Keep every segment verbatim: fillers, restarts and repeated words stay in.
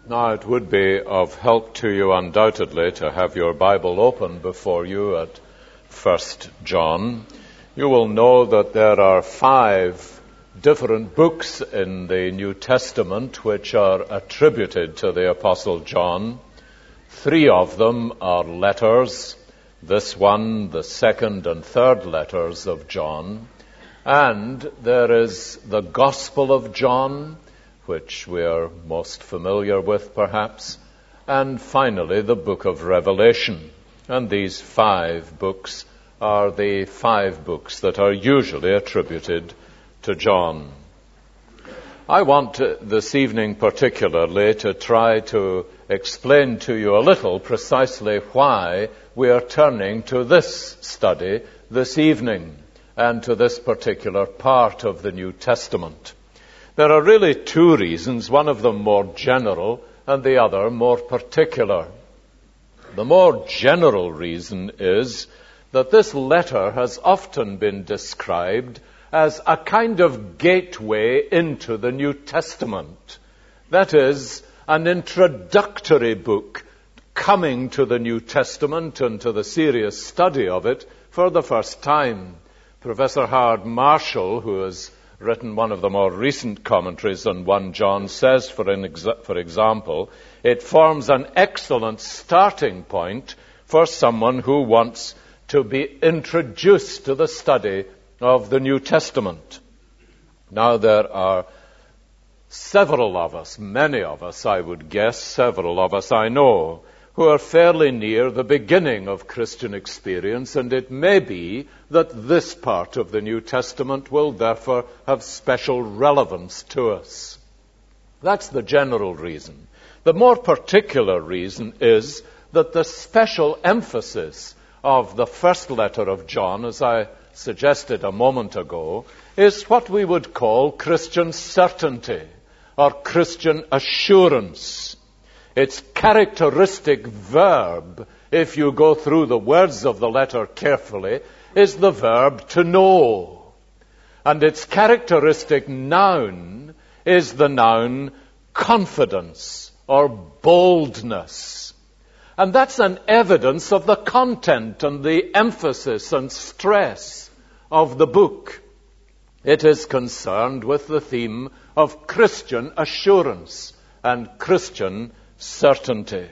Now, it would be of help to you undoubtedly to have your Bible open before you at First John. You will know that there are five different books in the New Testament which are attributed to the Apostle John. Three of them are letters, this one, the second and third letters of John. And there is the Gospel of John, which we are most familiar with, perhaps, and finally the book of Revelation. And these five books are the five books that are usually attributed to John. I want uh, this evening particularly to try to explain to you a little precisely why we are turning to this study this evening and to this particular part of the New Testament. There are really two reasons, one of them more general and the other more particular. The more general reason is that this letter has often been described as a kind of gateway into the New Testament. That is, an introductory book coming to the New Testament and to the serious study of it for the first time. Professor Howard Marshall, who has written one of the more recent commentaries on First John, says, for, an exa- for example, it forms an excellent starting point for someone who wants to be introduced to the study of the New Testament. Now, there are several of us, many of us, I would guess, several of us I know, who are fairly near the beginning of Christian experience, and it may be that this part of the New Testament will therefore have special relevance to us. That's the general reason. The more particular reason is that the special emphasis of the first letter of John, as I suggested a moment ago, is what we would call Christian certainty or Christian assurance. Its characteristic verb, if you go through the words of the letter carefully, is the verb to know. And its characteristic noun is the noun confidence or boldness. And that's an evidence of the content and the emphasis and stress of the book. It is concerned with the theme of Christian assurance and Christian certainty.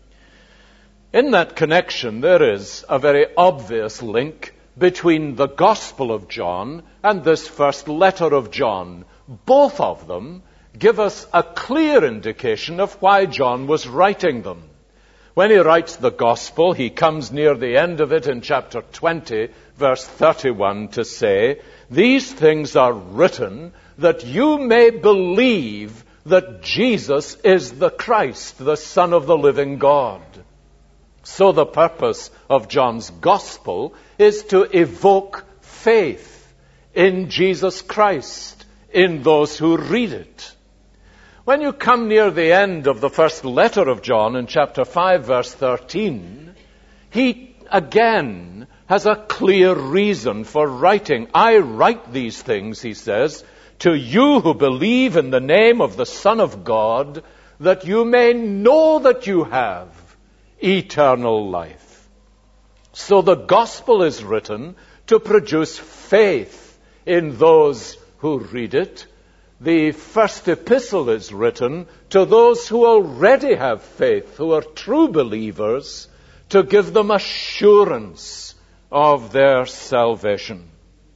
In that connection, there is a very obvious link between the Gospel of John and this first letter of John. Both of them give us a clear indication of why John was writing them. When he writes the Gospel, he comes near the end of it in chapter twenty, verse thirty-one, to say, "These things are written that you may believe that Jesus is the Christ, the Son of the living God." So the purpose of John's Gospel is to evoke faith in Jesus Christ in those who read it. When you come near the end of the first letter of John in chapter five, verse thirteen, he again has a clear reason for writing. "I write these things," he says, "to you who believe in the name of the Son of God, that you may know that you have eternal life." So the gospel is written to produce faith in those who read it. The first epistle is written to those who already have faith, who are true believers, to give them assurance of their salvation.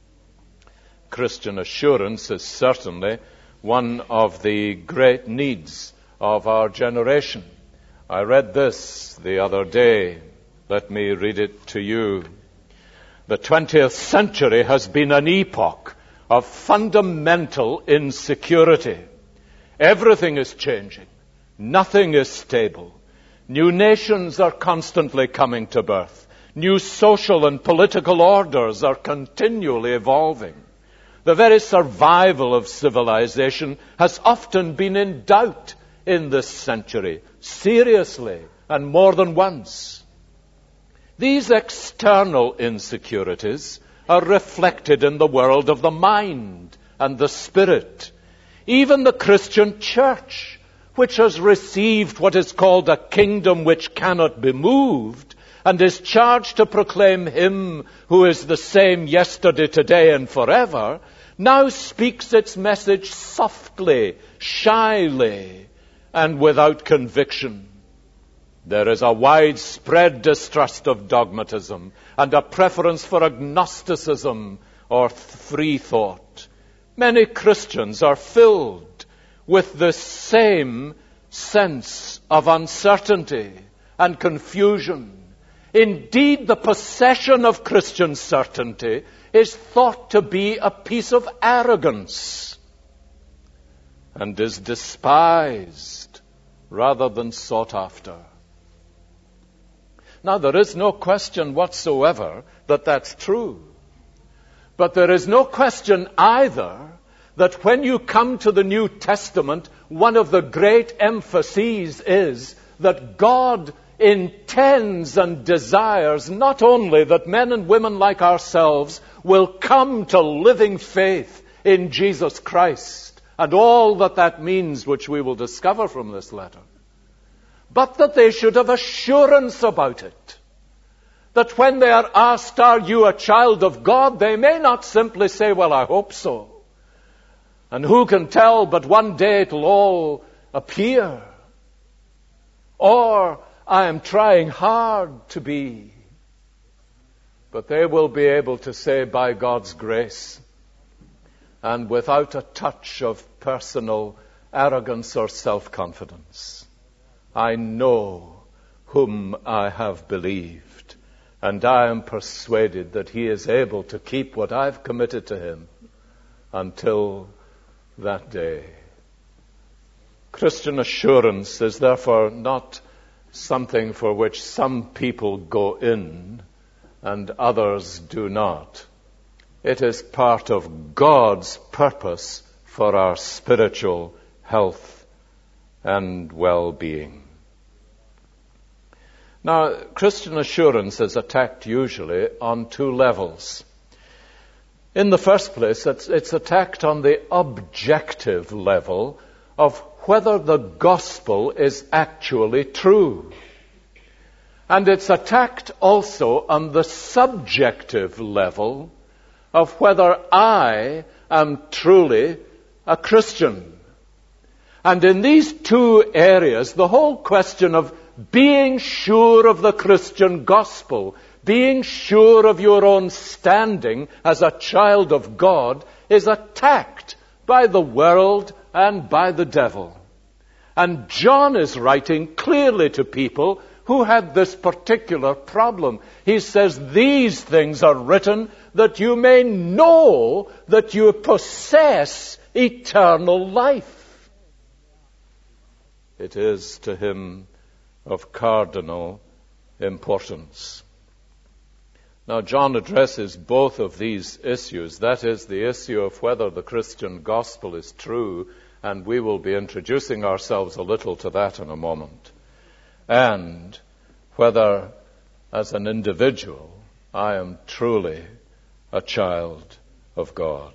Christian assurance is certainly one of the great needs of our generation. I read this the other day. Let me read it to you. The twentieth century has been an epoch of fundamental insecurity. Everything is changing. Nothing is stable. New nations are constantly coming to birth. New social and political orders are continually evolving. The very survival of civilization has often been in doubt in this century, seriously, and more than once. These external insecurities are reflected in the world of the mind and the spirit. Even the Christian church, which has received what is called a kingdom which cannot be moved, and is charged to proclaim him who is the same yesterday, today, and forever, now speaks its message softly, shyly, and without conviction. There is a widespread distrust of dogmatism and a preference for agnosticism or free thought. Many Christians are filled with the same sense of uncertainty and confusion. Indeed, the possession of Christian certainty is thought to be a piece of arrogance and is despised rather than sought after. Now, there is no question whatsoever that that's true. But there is no question either that when you come to the New Testament, one of the great emphases is that God intends and desires not only that men and women like ourselves will come to living faith in Jesus Christ and all that that means, which we will discover from this letter, but that they should have assurance about it. That when they are asked, are you a child of God, they may not simply say, well, I hope so. And who can tell, but one day it'll all appear. Or, I am trying hard to be. But they will be able to say, by God's grace, and without a touch of personal arrogance or self-confidence, I know whom I have believed, and I am persuaded that he is able to keep what I've committed to him until that day. Christian assurance is therefore not something for which some people go in and others do not. It is part of God's purpose for our spiritual health and well-being. Now, Christian assurance is attacked usually on two levels. In the first place, it's, it's attacked on the objective level of whether the gospel is actually true. And it's attacked also on the subjective level of whether I am truly a Christian. And in these two areas, the whole question of being sure of the Christian gospel, being sure of your own standing as a child of God, is attacked by the world and by the devil. And John is writing clearly to people who had this particular problem. He says, these things are written that you may know that you possess eternal life. It is to him of cardinal importance. Now, John addresses both of these issues. That is, the issue of whether the Christian gospel is true, and we will be introducing ourselves a little to that in a moment. And whether, as an individual, I am truly a child of God.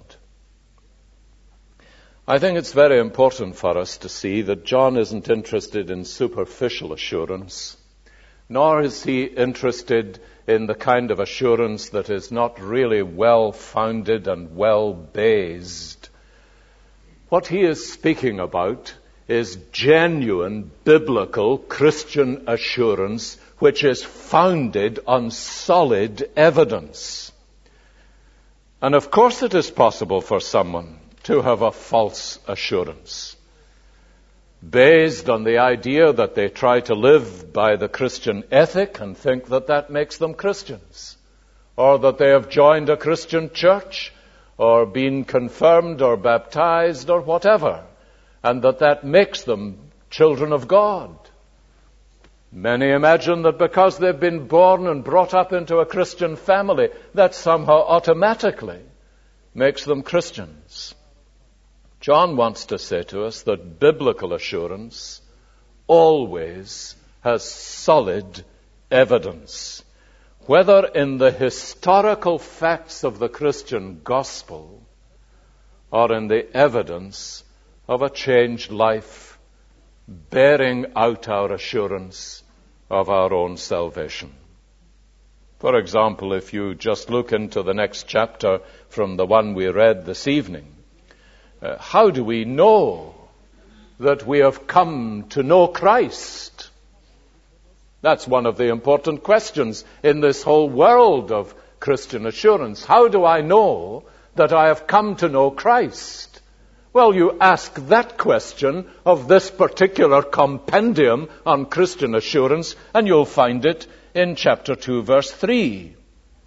I think it's very important for us to see that John isn't interested in superficial assurance, nor is he interested in the kind of assurance that is not really well-founded and well-based. What he is speaking about is genuine biblical Christian assurance which is founded on solid evidence. And of course it is possible for someone to have a false assurance based on the idea that they try to live by the Christian ethic and think that that makes them Christians, or that they have joined a Christian church or been confirmed or baptized or whatever, and that that makes them children of God. Many imagine that because they've been born and brought up into a Christian family, that somehow automatically makes them Christians. John wants to say to us that biblical assurance always has solid evidence, whether in the historical facts of the Christian gospel or in the evidence of a changed life bearing out our assurance of our own salvation. For example, if you just look into the next chapter from the one we read this evening, uh, how do we know that we have come to know Christ? That's one of the important questions in this whole world of Christian assurance. How do I know that I have come to know Christ? Well, you ask that question of this particular compendium on Christian assurance, and you'll find it in chapter two, verse three.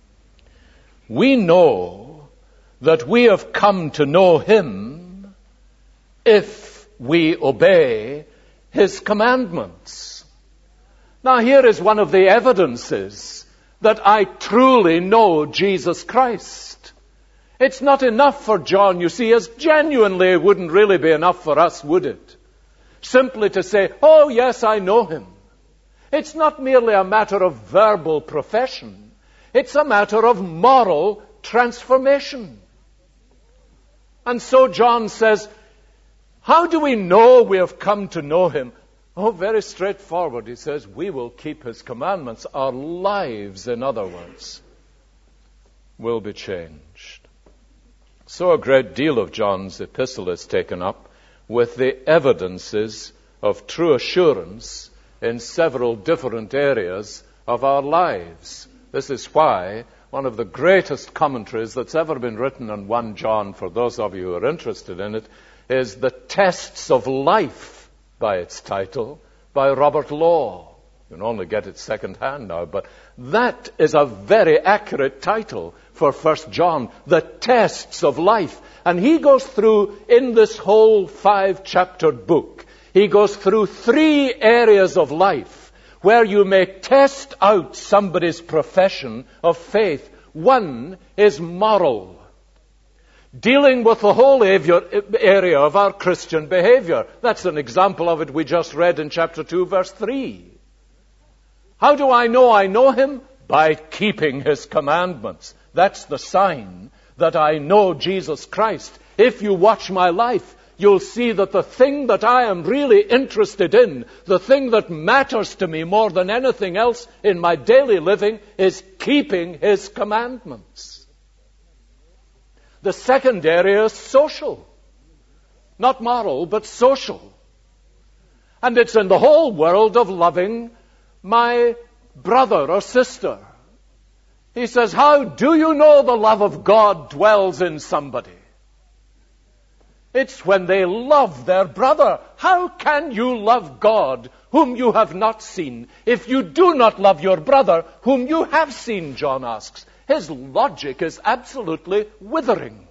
We know that we have come to know him if we obey his commandments. Now, here is one of the evidences that I truly know Jesus Christ. It's not enough for John, you see, as genuinely it wouldn't really be enough for us, would it? Simply to say, oh yes, I know him. It's not merely a matter of verbal profession. It's a matter of moral transformation. And so John says, how do we know we have come to know him? Oh, very straightforward. He says, we will keep his commandments. Our lives, in other words, will be changed. So a great deal of John's epistle is taken up with the evidences of true assurance in several different areas of our lives. This is why one of the greatest commentaries that's ever been written on First John, for those of you who are interested in it, is The Tests of Life, by its title, by Robert Law. You can only get it second-hand now, but that is a very accurate title for First John, The Tests of Life. And he goes through, in this whole five-chaptered book, he goes through three areas of life where you may test out somebody's profession of faith. One is moral, dealing with the whole area of our Christian behavior. That's an example of it we just read in chapter two, verse three. How do I know I know him? By keeping his commandments. That's the sign that I know Jesus Christ. If you watch my life, you'll see that the thing that I am really interested in, the thing that matters to me more than anything else in my daily living, is keeping his commandments. The second area is social. Not moral, but social. And it's in the whole world of loving my brother or sister. He says, how do you know the love of God dwells in somebody? It's when they love their brother. How can you love God whom you have not seen if you do not love your brother whom you have seen, John asks. His logic is absolutely withering.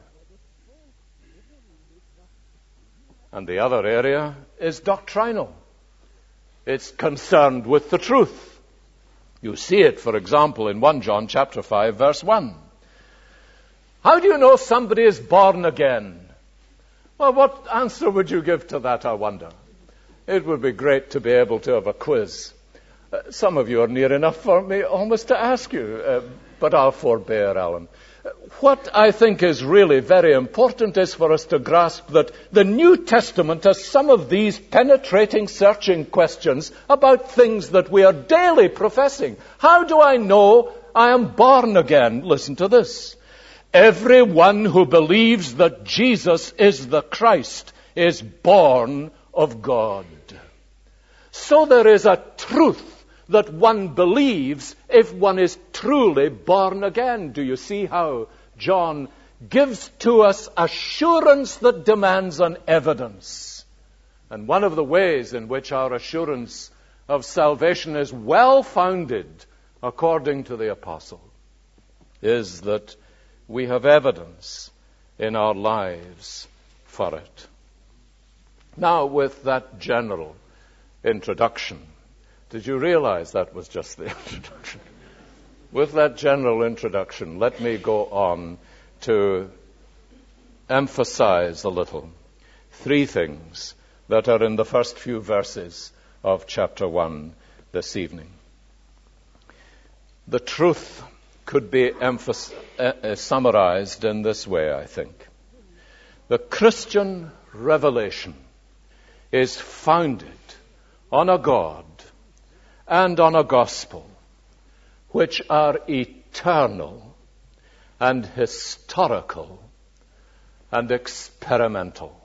And the other area is doctrinal. It's concerned with the truth. You see it, for example, in First John chapter five, verse one. How do you know somebody is born again? Well, what answer would you give to that, I wonder? It would be great to be able to have a quiz. Uh, some of you are near enough for me almost to ask you, uh, but I'll forbear, Alan. What I think is really very important is for us to grasp that the New Testament has some of these penetrating, searching questions about things that we are daily professing. How do I know I am born again? Listen to this. Everyone who believes that Jesus is the Christ is born of God. So there is a truth that one believes if one is truly born again. Do you see how John gives to us assurance that demands an evidence? And one of the ways in which our assurance of salvation is well-founded, according to the apostle, is that we have evidence in our lives for it. Now, with that general introduction, did you realize that was just the introduction? With that general introduction, let me go on to emphasize a little three things that are in the first few verses of chapter one this evening. The truth could be emphasis- uh, summarized in this way, I think. The Christian revelation is founded on a God and on a gospel which are eternal and historical and experimental.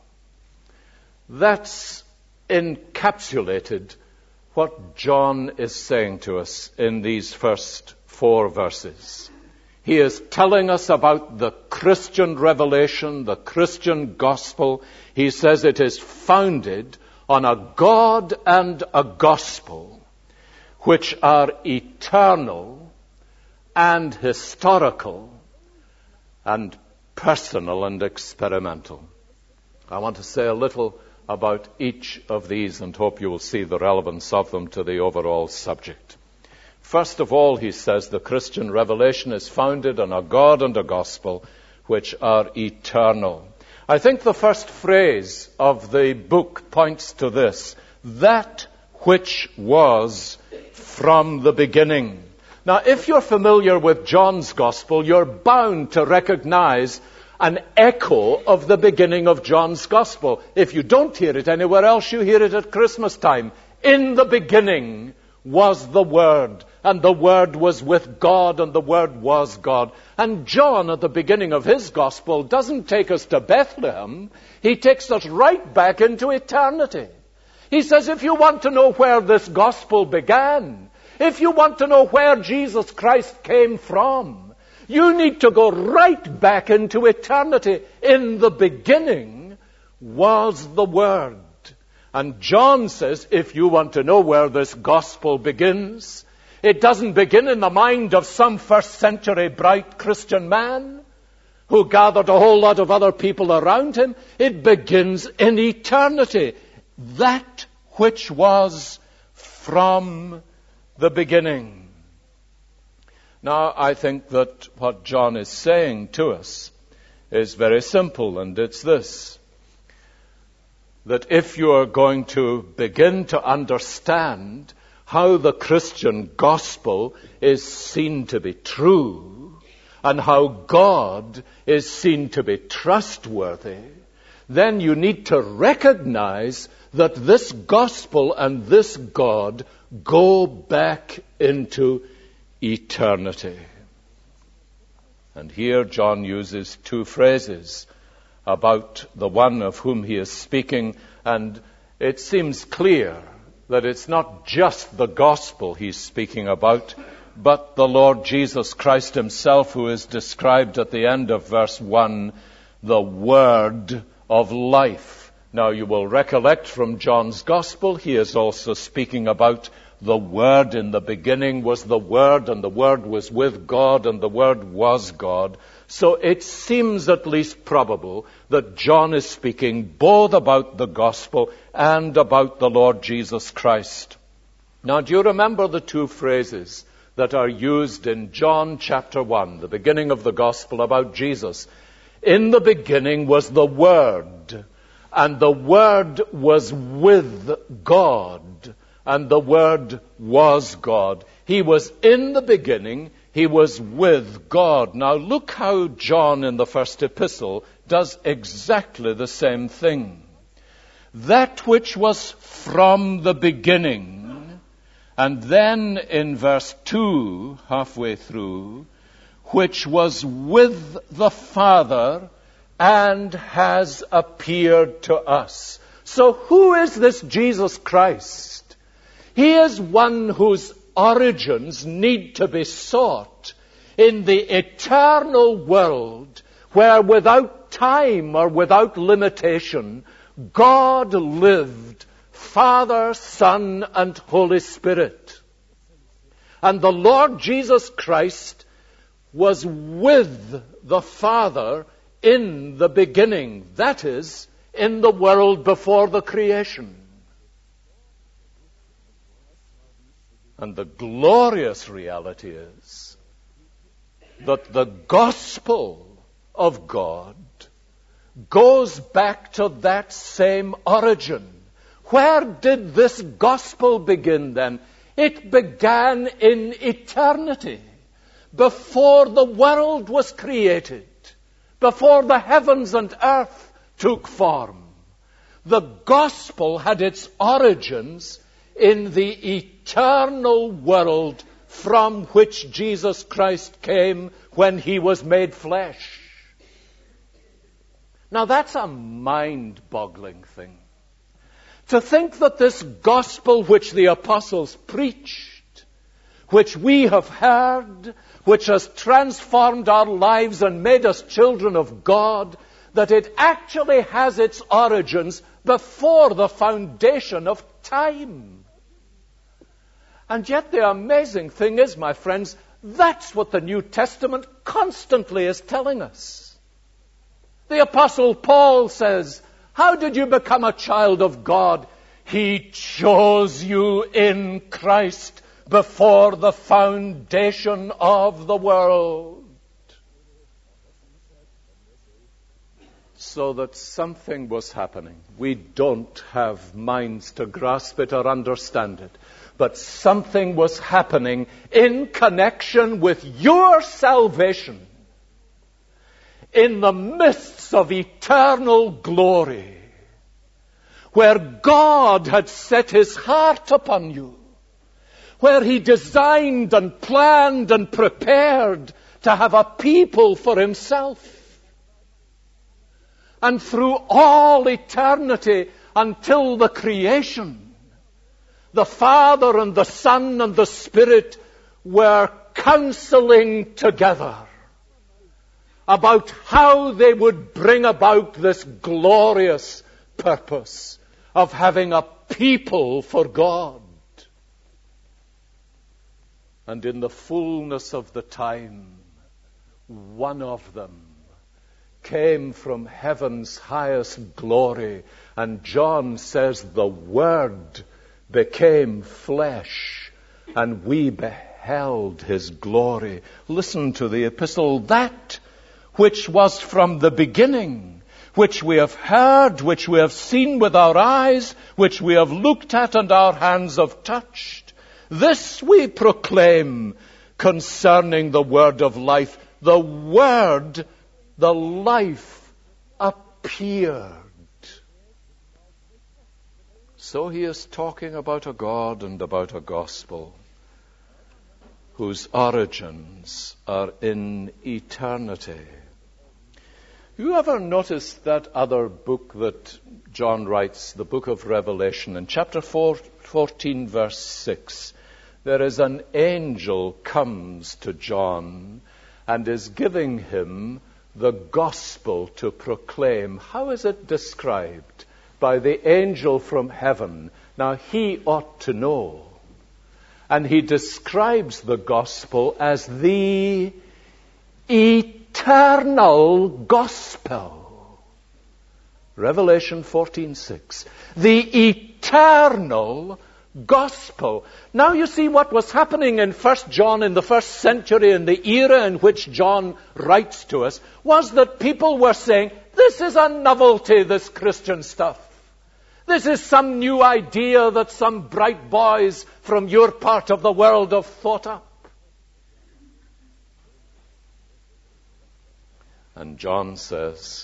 That's encapsulated what John is saying to us in these first four verses. He is telling us about the Christian revelation, the Christian gospel. He says it is founded on a God and a gospel which are eternal and historical and personal and experimental. I want to say a little about each of these and hope you will see the relevance of them to the overall subject. First of all, he says the Christian revelation is founded on a God and a gospel which are eternal. I think the first phrase of the book points to this: that which was from the beginning. Now, if you're familiar with John's gospel, you're bound to recognize an echo of the beginning of John's gospel. If you don't hear it anywhere else, you hear it at Christmas time. In the beginning was the Word, and the Word was with God, and the Word was God. And John, at the beginning of his gospel, doesn't take us to Bethlehem. He takes us right back into eternity. He says, if you want to know where this gospel began, if you want to know where Jesus Christ came from, you need to go right back into eternity. In the beginning was the Word. And John says, if you want to know where this gospel begins, it doesn't begin in the mind of some first century bright Christian man who gathered a whole lot of other people around him. It begins in eternity. That which was from the beginning. Now, I think that what John is saying to us is very simple, and it's this: that if you are going to begin to understand how the Christian gospel is seen to be true and how God is seen to be trustworthy, then you need to recognize that this gospel and this God go back into eternity. And here John uses two phrases about the one of whom he is speaking, and it seems clear that it's not just the gospel he's speaking about, but the Lord Jesus Christ himself, who is described at the end of verse one, the Word of life. Now, you will recollect from John's gospel, he is also speaking about the Word. In the beginning was the Word, and the Word was with God, and the Word was God. So it seems at least probable that John is speaking both about the gospel and about the Lord Jesus Christ. Now, do you remember the two phrases that are used in John chapter one, the beginning of the gospel, about Jesus? In the beginning was the Word, and the Word was with God, and the Word was God. He was in the beginning. He was with God. Now look how John in the first epistle does exactly the same thing. That which was from the beginning, and then in verse two, halfway through, which was with the Father and has appeared to us. So who is this Jesus Christ? He is one whose origins need to be sought in the eternal world where without time or without limitation, God lived, Father, Son, and Holy Spirit. And the Lord Jesus Christ was with the Father in the beginning, that is, in the world before the creation. And the glorious reality is that the gospel of God goes back to that same origin. Where did this gospel begin then? It began in eternity, before the world was created, before the heavens and earth took form. The gospel had its origins in the eternal world from which Jesus Christ came when he was made flesh. Now that's a mind-boggling thing. To think that this gospel which the apostles preached, which we have heard, which has transformed our lives and made us children of God, that it actually has its origins before the foundation of time. And yet the amazing thing is, my friends, that's what the New Testament constantly is telling us. The Apostle Paul says, how did you become a child of God? He chose you in Christ before the foundation of the world. So that something was happening. We don't have minds to grasp it or understand it. But something was happening in connection with your salvation. In the midst of eternal glory, where God had set his heart upon you, where he designed and planned and prepared to have a people for himself. And through all eternity until the creation, the Father and the Son and the Spirit were counseling together about how they would bring about this glorious purpose of having a people for God. And in the fullness of the time, one of them came from heaven's highest glory. And John says the Word became flesh, and we beheld his glory. Listen to the epistle. That which was from the beginning, which we have heard, which we have seen with our eyes, which we have looked at and our hands have touched, this we proclaim concerning the word of life. The Word, the life, appeared. So he is talking about a God and about a gospel whose origins are in eternity. You ever notice that other book that John writes, the book of Revelation, in chapter four, fourteen, verse six, there is an angel comes to John and is giving him the gospel to proclaim. How is it described? By the angel from heaven. Now he ought to know. And he describes the gospel as the eternal gospel. Revelation fourteen six. The eternal gospel. Now you see what was happening in First John in the first century, in the era in which John writes to us, was that people were saying, this is a novelty, this Christian stuff. This is some new idea that some bright boys from your part of the world have thought up. And John says,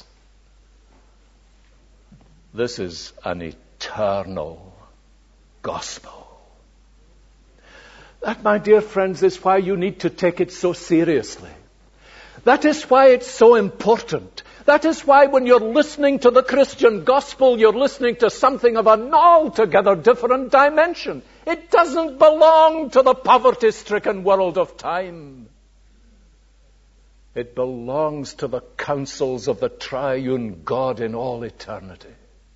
this is an eternal gospel. That, my dear friends, is why you need to take it so seriously. That is why it's so important. That is why when you're listening to the Christian gospel, you're listening to something of an altogether different dimension. It doesn't belong to the poverty-stricken world of time. It belongs to the counsels of the triune God in all eternity.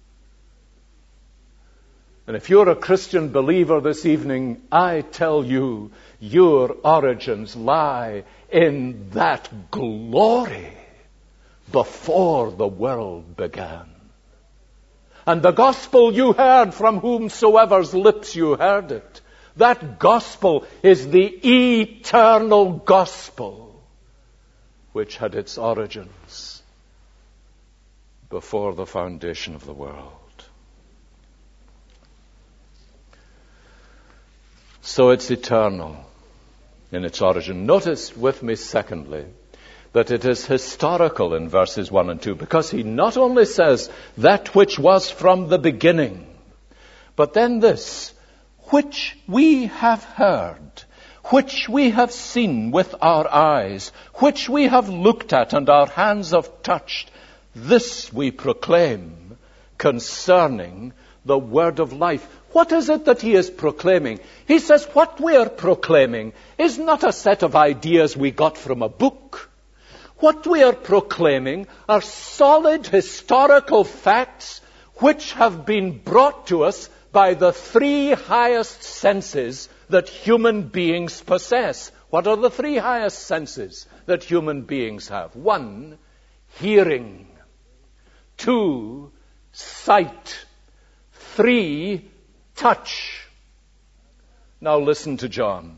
And if you're a Christian believer this evening, I tell you, your origins lie in that glory before the world began. And the gospel you heard from whomsoever's lips you heard it, that gospel is the eternal gospel which had its origins before the foundation of the world. So it's eternal in its origin. Notice with me, secondly, that it is historical in verses one and two, because he not only says that which was from the beginning, but then this, which we have heard, which we have seen with our eyes, which we have looked at and our hands have touched, this we proclaim concerning the word of life. What is it that he is proclaiming? He says what we are proclaiming is not a set of ideas we got from a book. What we are proclaiming are solid historical facts which have been brought to us by the three highest senses that human beings possess. What are the three highest senses that human beings have? One, hearing. Two, sight. Three, touch. Now listen to John.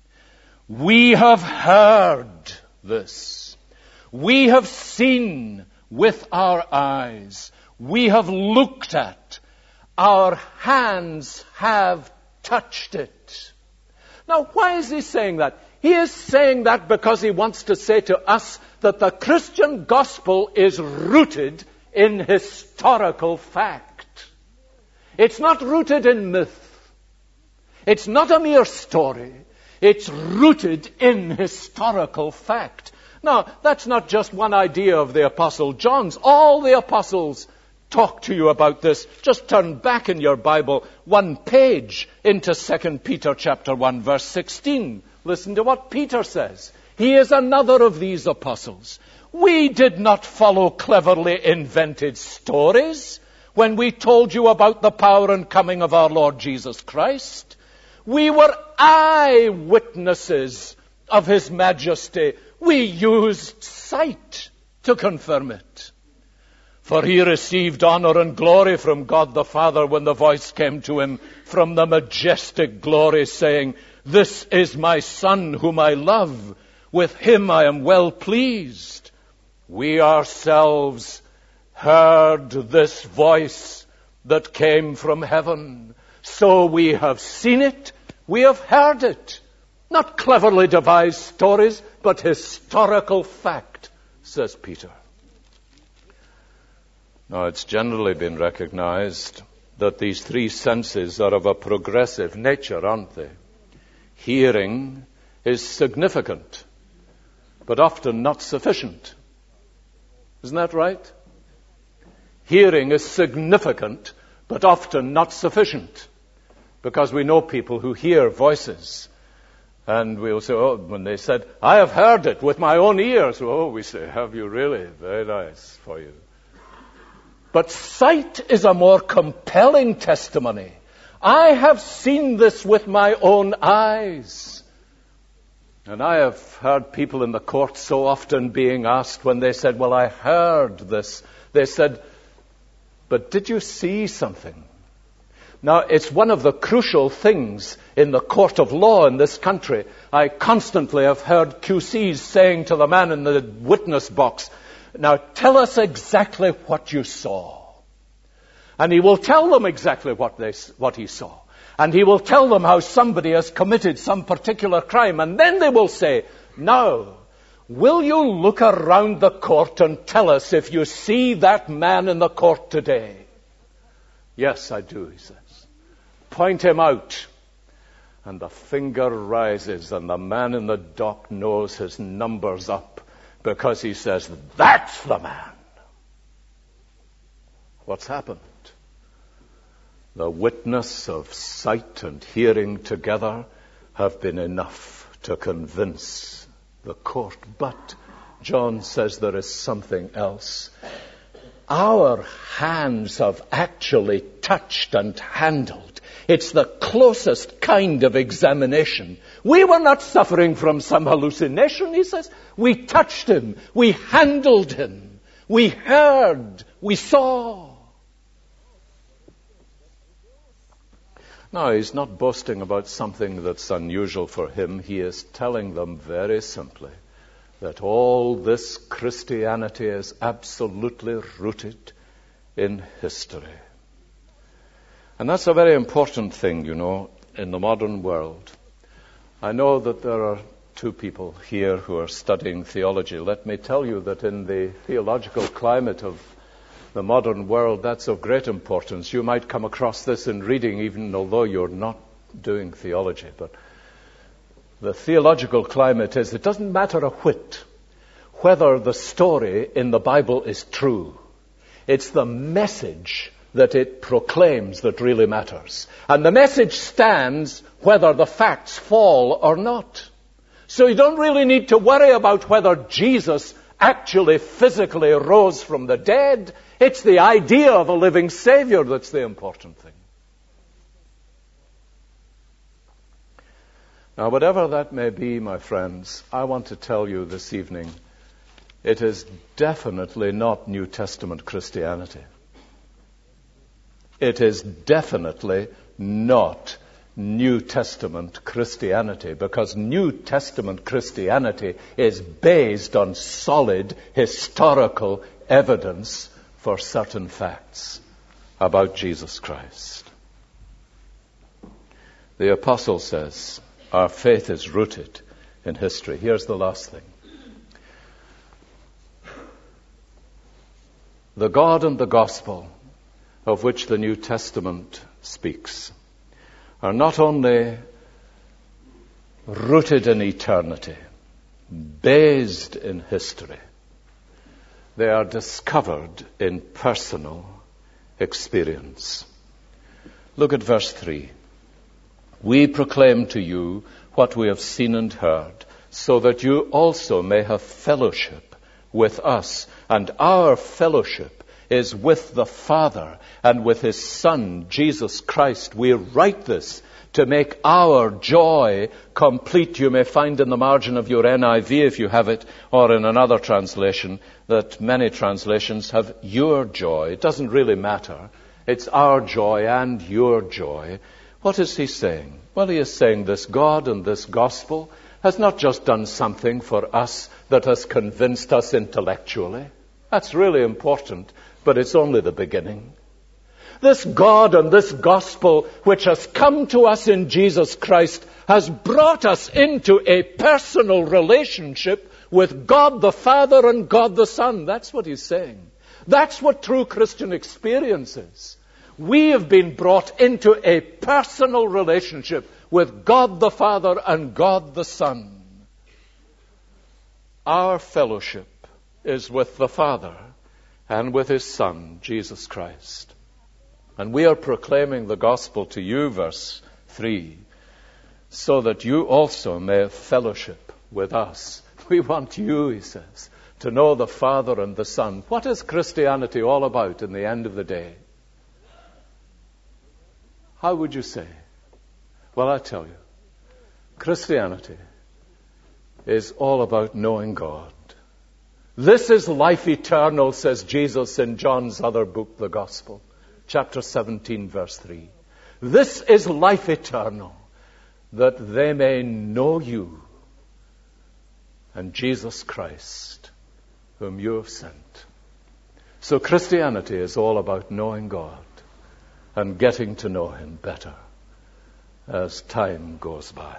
We have heard this. We have seen with our eyes. We have looked at. Our hands have touched it. Now, why is he saying that? He is saying that because he wants to say to us that the Christian gospel is rooted in historical fact. It's not rooted in myth. It's not a mere story. It's rooted in historical fact. Now, that's not just one idea of the Apostle John's. All the apostles talk to you about this. Just turn back in your Bible one page into Second Peter chapter one, verse sixteen. Listen to what Peter says. He is another of these apostles. We did not follow cleverly invented stories when we told you about the power and coming of our Lord Jesus Christ. We were eyewitnesses of his majesty. We used sight to confirm it. For he received honor and glory from God the Father when the voice came to him from the majestic glory, saying, "This is my Son whom I love. With him I am well pleased." We ourselves heard this voice that came from heaven. So we have seen it, we have heard it. Not cleverly devised stories, but historical fact, says Peter. Now, it's generally been recognized that these three senses are of a progressive nature, aren't they? Hearing is significant, but often not sufficient. Isn't that right? Hearing is significant, but often not sufficient. Because we know people who hear voices, and we'll say, oh, when they said, I have heard it with my own ears. Oh, we say, have you really? Very nice for you. But sight is a more compelling testimony. I have seen this with my own eyes. And I have heard people in the court so often being asked when they said, well, I heard this. They said, but did you see something? Now, it's one of the crucial things in the court of law in this country. I constantly have heard Q Cs saying to the man in the witness box, now tell us exactly what you saw. And he will tell them exactly what they, what he saw. And he will tell them how somebody has committed some particular crime. And then they will say, now, will you look around the court and tell us if you see that man in the court today? Yes, I do, he says. Point him out. And the finger rises and the man in the dock knows his number's up because he says, that's the man. What's happened? The witness of sight and hearing together have been enough to convince the court. But John says there is something else. Our hands have actually touched and handled. It's the closest kind of examination. We were not suffering from some hallucination, he says. We touched him. We handled him. We heard. We saw. Now, he's not boasting about something that's unusual for him. He is telling them very simply that all this Christianity is absolutely rooted in history. And that's a very important thing, you know, in the modern world. I know that there are two people here who are studying theology. Let me tell you that in the theological climate of the modern world, that's of great importance. You might come across this in reading, even although you're not doing theology. But the theological climate is, it doesn't matter a whit whether the story in the Bible is true. It's the message that it proclaims that really matters. And the message stands whether the facts fall or not. So you don't really need to worry about whether Jesus actually physically rose from the dead. It's the idea of a living Savior that's the important thing. Now, whatever that may be, my friends, I want to tell you this evening, it is definitely not New Testament Christianity. It is definitely not New Testament Christianity, because New Testament Christianity is based on solid historical evidence for certain facts about Jesus Christ. The apostle says, our faith is rooted in history. Here's the last thing. The God and the gospel of which the New Testament speaks are not only rooted in eternity, based in history, they are discovered in personal experience. Look at verse three. We proclaim to you what we have seen and heard, so that you also may have fellowship with us. And our fellowship is with the Father and with His Son, Jesus Christ. We write this to make our joy complete. You may find in the margin of your N I V, if you have it, or in another translation, that many translations have your joy. It doesn't really matter. It's our joy and your joy. What is he saying? Well, he is saying this God and this gospel has not just done something for us that has convinced us intellectually. That's really important, but it's only the beginning. This God and this gospel which has come to us in Jesus Christ has brought us into a personal relationship with God the Father and God the Son. That's what he's saying. That's what true Christian experience is. We have been brought into a personal relationship with God the Father and God the Son. Our fellowship is with the Father and with His Son, Jesus Christ. And we are proclaiming the gospel to you, verse three, so that you also may have fellowship with us. We want you, he says, to know the Father and the Son. What is Christianity all about in the end of the day? How would you say? Well, I tell you, Christianity is all about knowing God. This is life eternal, says Jesus in John's other book, the Gospel, chapter seventeen, verse three. This is life eternal, that they may know you and Jesus Christ, whom you have sent. So Christianity is all about knowing God and getting to know Him better as time goes by.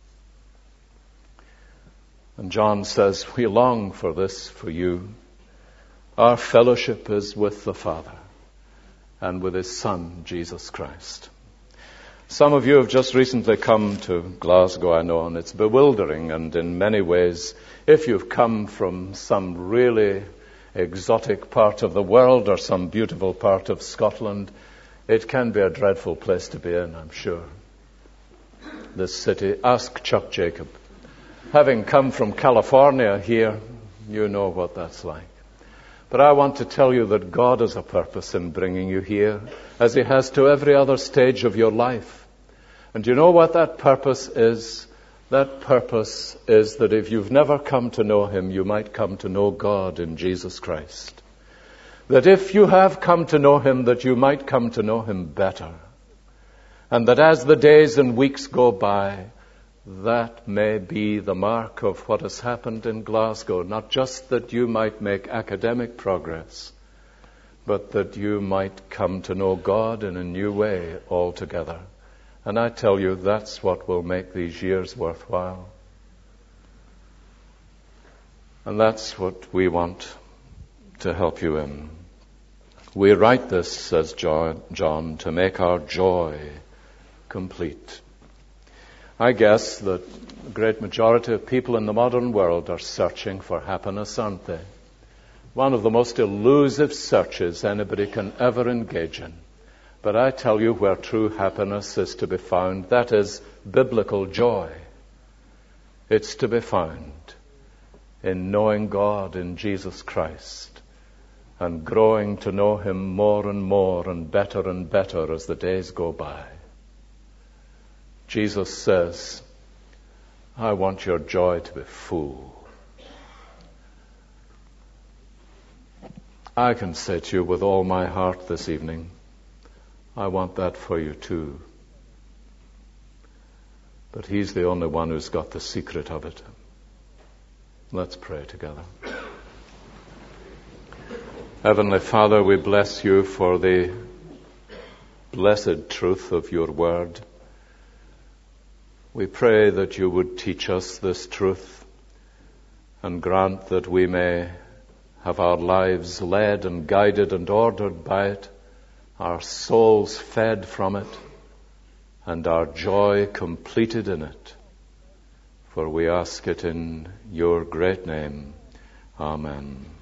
And John says, we long for this for you. Our fellowship is with the Father and with His Son, Jesus Christ. Some of you have just recently come to Glasgow, I know, and it's bewildering, and in many ways, if you've come from some really exotic part of the world or some beautiful part of Scotland, it can be a dreadful place to be in, I'm sure. This city, ask Chuck Jacob. Having come from California here, you know what that's like. But I want to tell you that God has a purpose in bringing you here, as He has to every other stage of your life. And you know what that purpose is? That purpose is that if you've never come to know Him, you might come to know God in Jesus Christ. That if you have come to know Him, that you might come to know Him better. And that as the days and weeks go by, that may be the mark of what has happened in Glasgow. Not just that you might make academic progress, but that you might come to know God in a new way altogether. And I tell you, that's what will make these years worthwhile. And that's what we want to help you in. We write this, says John, to make our joy complete. I guess that the great majority of people in the modern world are searching for happiness, aren't they? One of the most elusive searches anybody can ever engage in. But I tell you where true happiness is to be found. That is biblical joy. It's to be found in knowing God in Jesus Christ and growing to know Him more and more and better and better as the days go by. Jesus says, I want your joy to be full. I can say to you with all my heart this evening, I want that for you too. But He's the only one who's got the secret of it. Let's pray together. Heavenly Father, we bless you for the blessed truth of your word. We pray that you would teach us this truth and grant that we may have our lives led and guided and ordered by it, our souls fed from it, and our joy completed in it. For we ask it in your great name. Amen.